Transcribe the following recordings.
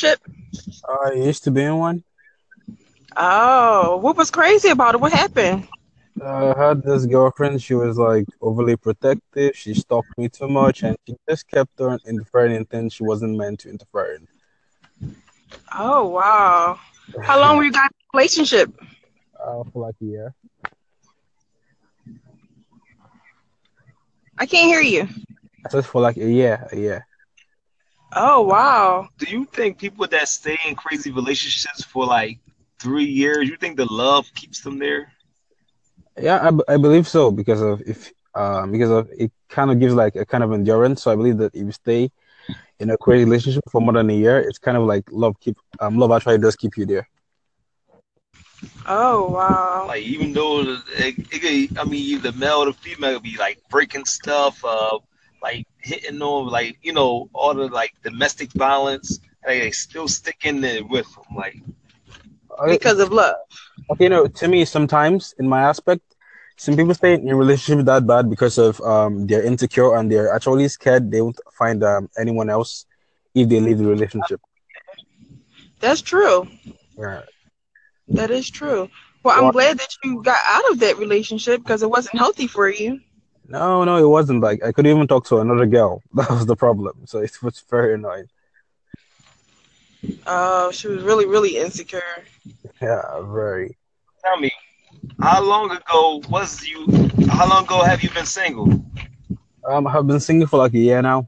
relationship? I used to be in one. Oh, what was crazy about it? What happened? I had this girlfriend. She was like overly protective. She stalked me too much, and she just kept on interfering in things she wasn't meant to interfere in. Oh, wow. How long were you guys in a relationship? For like a year. I can't hear you. I said for like a year, a year. Oh, wow. Do you think people that stay in crazy relationships for like 3 years, you think the love keeps them there? Yeah, I believe so because of it kind of gives like a kind of endurance. So I believe that if you stay in a crazy relationship for more than a year, it's kind of like love actually does keep you there. Oh, wow. Like even though I mean, the male or the female could be like breaking stuff, like hitting on, like all the like domestic violence, and they still stick in there with them. Like, I, Because of love. Okay, to me, sometimes in my aspect, some people stay in a relationship that bad because of they're insecure and they're actually scared they won't find anyone else if they leave the relationship. That's true. Yeah. That is true. Well, I'm Well, glad that you got out of that relationship because it wasn't healthy for you. no, it wasn't like I could even talk to another girl. That was the problem. So it was very annoying. Oh, she was really, really insecure. Yeah, very. tell me, how long ago was you? How long ago have you been single? I've been single for like a year now.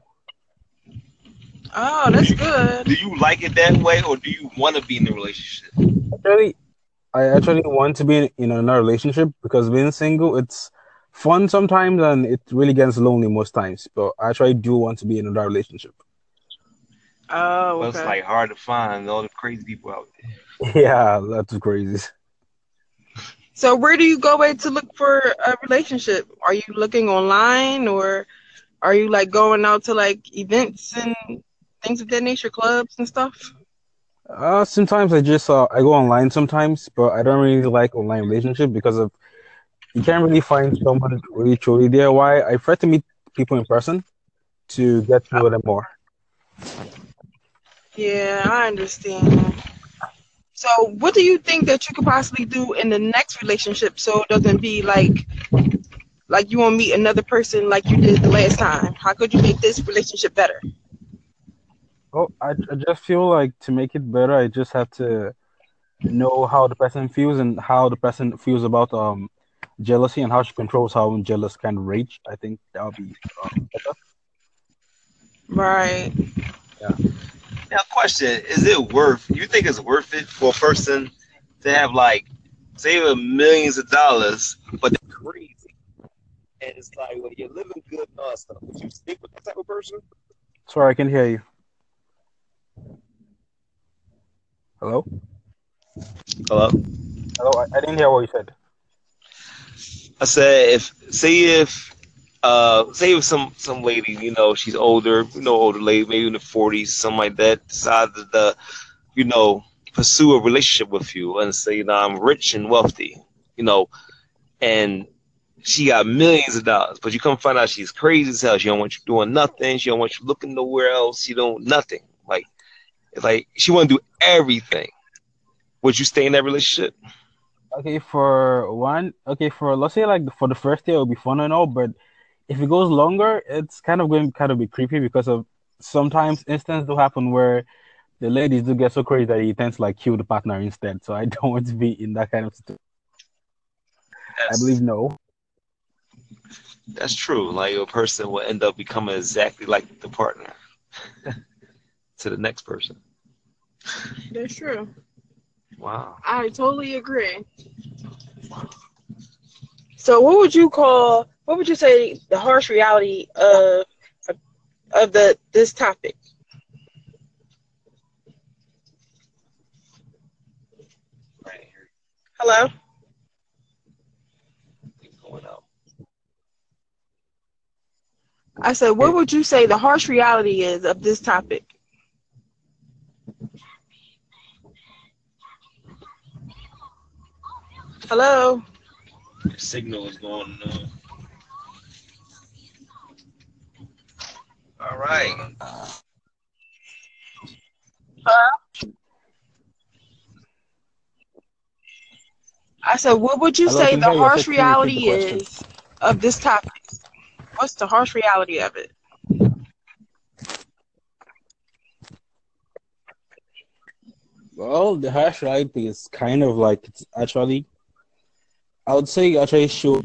Oh, Do that's you good. do you like it that way, or do you want to be in a relationship? Actually, I actually want to be in another relationship because being single, it's fun sometimes and it really gets lonely most times. But I actually do want to be in another relationship. Oh, But it's okay. like hard to find all the crazy people out there. Yeah, that's crazy. So where do you go away to look for a relationship? Are you looking online or are you like going out to like events and things of that nature, clubs and stuff? Sometimes I go online sometimes, but I don't really like online relationship because of you can't really find someone really truly there. Why I prefer to meet people in person to get to know them more. Yeah, I understand. So what do you think that you could possibly do in the next relationship so it doesn't be like you won't meet another person like you did the last time? How could you make this relationship better? Oh, I just feel like to make it better, I just have to know how the person feels and how the person feels about jealousy and how she controls how jealous can rage. I think that would be better. Right. Yeah. Now, question: Is it worth? You think it's worth it for a person to have like, say, millions of dollars, but they're crazy, and it's like, well, you're living good and all stuff. Would you stick with that type of person? Sorry, I can hear you. Hello? Hello. Hello, I didn't hear what you said. I said, say if some lady, she's older, older lady, maybe in the 40s, something like that, decided to, you know, pursue a relationship with you and say, I'm rich and wealthy, you know, and she got millions of dollars, but you come find out she's crazy as hell. She don't want you doing nothing. She don't want you looking nowhere else. She don't nothing. Like it's like she want to do everything. Would you stay in that relationship? Okay, for let's say like for the first year it'll be fun and all, but if it goes longer, it's kind of going to kind of be creepy because of sometimes instances do happen where the ladies do get so crazy that he tends to like kill the partner instead. So I don't want to be in that kind of situation. I believe That's no. that's true. Like a person will end up becoming exactly like the partner to the next person. That's true. Wow. I totally agree. So what would you say the harsh reality of the this topic? Right here, Hello? going out. I said what would you say the harsh reality is of this topic? Hello? The signal is going. All right. Hello? I said, what would you Hello, I say can the hear you. I harsh said, can you repeat the reality question? is of this topic? What's the harsh reality of it? Well, the hash reality is kind of like it's actually, I would say, actually show.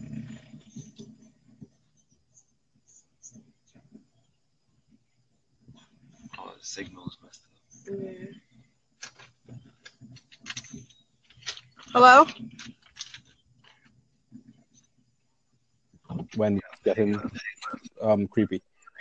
Oh, the signal is messed up. Yeah. Hello? When it's getting creepy.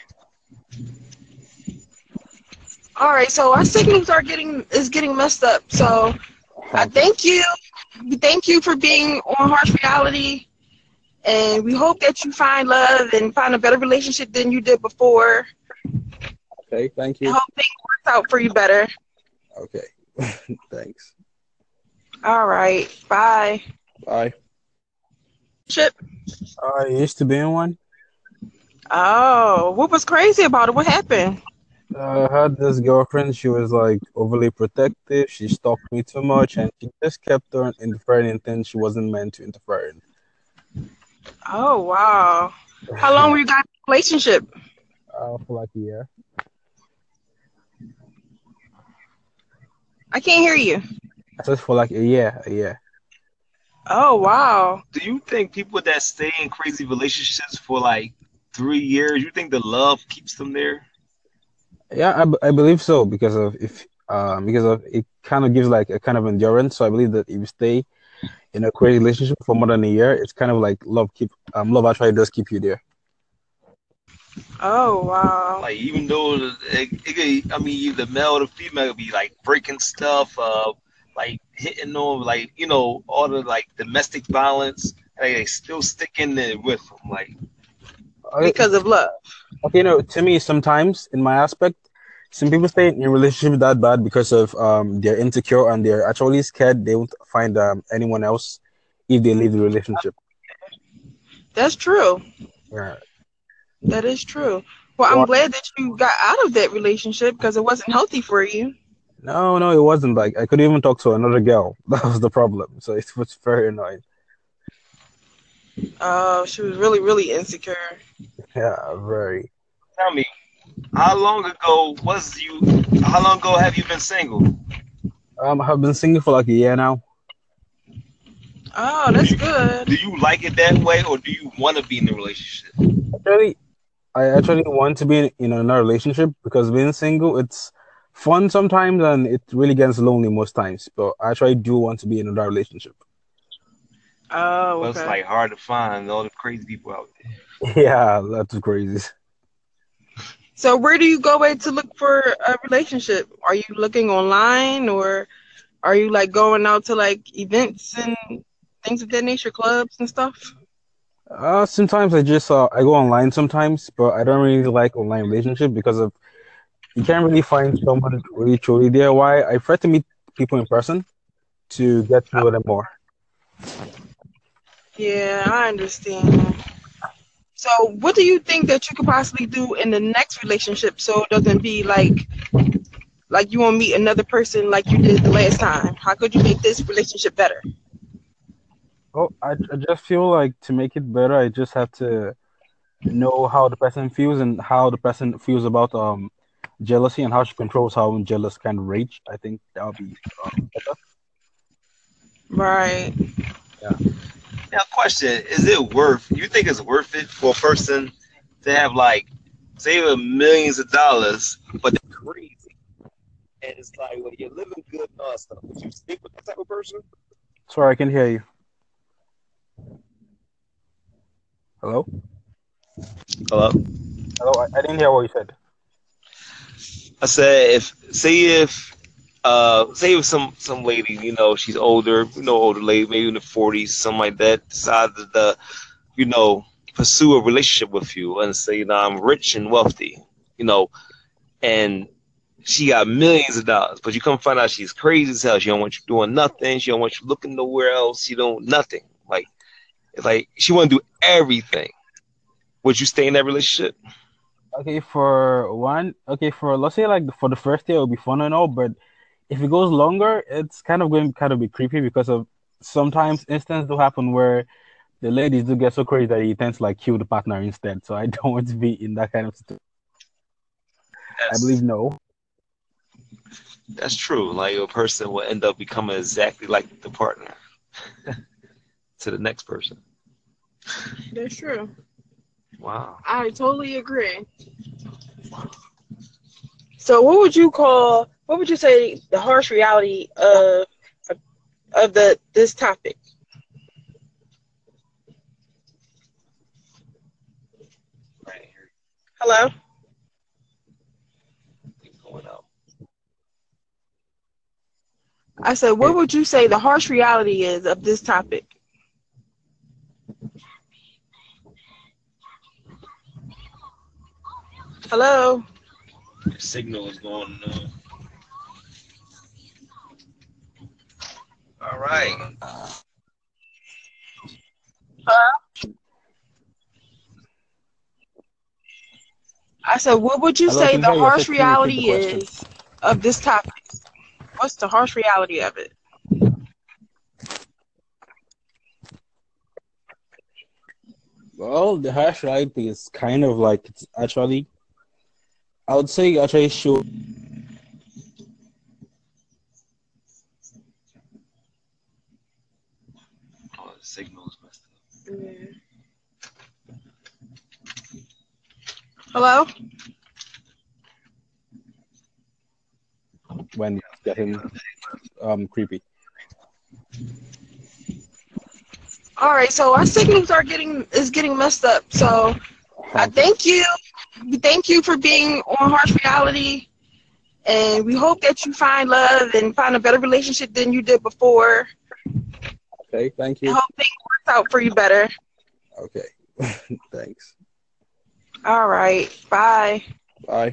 All right, so our signals are getting messed up. So I Okay. thank you. We thank you for being on Harsh Reality, and we hope that you find love and find a better relationship than you did before. Okay. Thank And you. hope things work out for you better. Okay. Thanks. All right, bye. Bye. Chip. I used to be in one. Oh, what was crazy about it? What happened? I had this girlfriend. She was like overly protective. She stalked me too much, and she just kept on interfering in things she wasn't meant to interfere in. Oh, wow. How long were you guys in a relationship? For like a year. I can't hear you. I said for like a year. A year. Oh, wow. Do you think people that stay in crazy relationships for like 3 years, you think the love keeps them there? Yeah, I believe so because of it kind of gives like a kind of endurance. So I believe that if you stay in a crazy relationship for more than a year, it's kind of like love actually does keep you there. Oh, wow. Like even though it could, I mean, the male or the female could be like breaking stuff up, like hitting on, like all the like domestic violence, and they still stick in there with them. Like, Okay, Because of love. okay, to me sometimes in my aspect, some people stay in a relationship that bad because of they're insecure and they're actually scared they won't find anyone else if they leave the relationship. That's true. Yeah. That is true. Well, I'm Well, glad that you got out of that relationship because it wasn't healthy for you. no, it wasn't like I couldn't even talk to another girl. That was the problem. So it was very annoying. Oh, she was really, really insecure. Yeah, very. tell me, how long ago was you? How long ago have you been single? I've been single for like a year now. Oh, that's good. Do you like it that way, or do you want to be in a relationship? Actually, I actually want to be in another relationship because being single, it's fun sometimes and it really gets lonely most times. But I actually do want to be in another relationship. Oh, But it's okay. like hard to find all the crazy people out there. Yeah, that's crazy. So where do you go away to look for a relationship? Are you looking online or are you like going out to like events and things of that nature, clubs and stuff? Sometimes I go online sometimes, but I don't really like online relationship because of you can't really find someone really truly there. Why I prefer to meet people in person to get to know them more. Yeah, I understand. So what do you think that you could possibly do in the next relationship so it doesn't be like you won't meet another person like you did the last time? How could you make this relationship better? Oh, I just feel like to make it better, I just have to know how the person feels and how the person feels about jealousy and how she controls how jealous can rage. I think that would be better. Right. Yeah. Now, question: is it worth? You think it's worth it for a person to have like, say, millions of dollars, but they're crazy, and it's like, well, you're living good and all that stuff. Would you stick with that type of person? Sorry, I can hear you. Hello? Hello. Hello, I didn't hear what you said. I said, if some lady, she's older, older lady, maybe in the 40s, something like that, decides to, you know, pursue a relationship with you and say, I'm rich and wealthy, you know, and she got millions of dollars, but you come find out she's crazy as hell. She don't want you doing nothing. She don't want you looking nowhere else. She don't nothing. Like it's like she want to do everything. Would you stay in that relationship? Okay, for one, for let's say like for the first year it'll be fun and all, but if it goes longer, it's kind of going to kind of be creepy because of sometimes instances do happen where the ladies do get so crazy that he tends to like kill the partner instead. So I don't want to be in that kind of situation. I believe no. That's true. Like a person will end up becoming exactly like the partner to the next person. That's true. Wow. I totally agree. So what would you say the harsh reality of this topic? Right here. Hello? Going out. I said, what would you say the harsh reality is of this topic? Hello? Your signal is going. All right. I said, what would you Hello, I say can the hear you. I harsh said, can you repeat the reality question? is of this topic? What's the harsh reality of it? Well, the harsh reality is kind of like it's actually, I would say, actually show. Oh, the signal is messed up. Hello? When it's getting creepy. All right, so our signals is getting messed up. So I thank you. We thank you for being on Harsh Reality, and we hope that you find love and find a better relationship than you did before. Okay, thank And you. hope things work out for you better. Okay, thanks. All right, bye. Bye.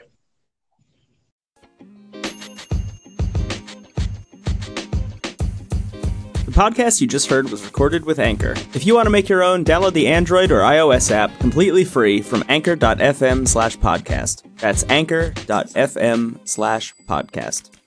The podcast you just heard was recorded with Anchor. If you want to make your own, download the Android or iOS app completely free from anchor.fm/podcast. That's anchor.fm/podcast.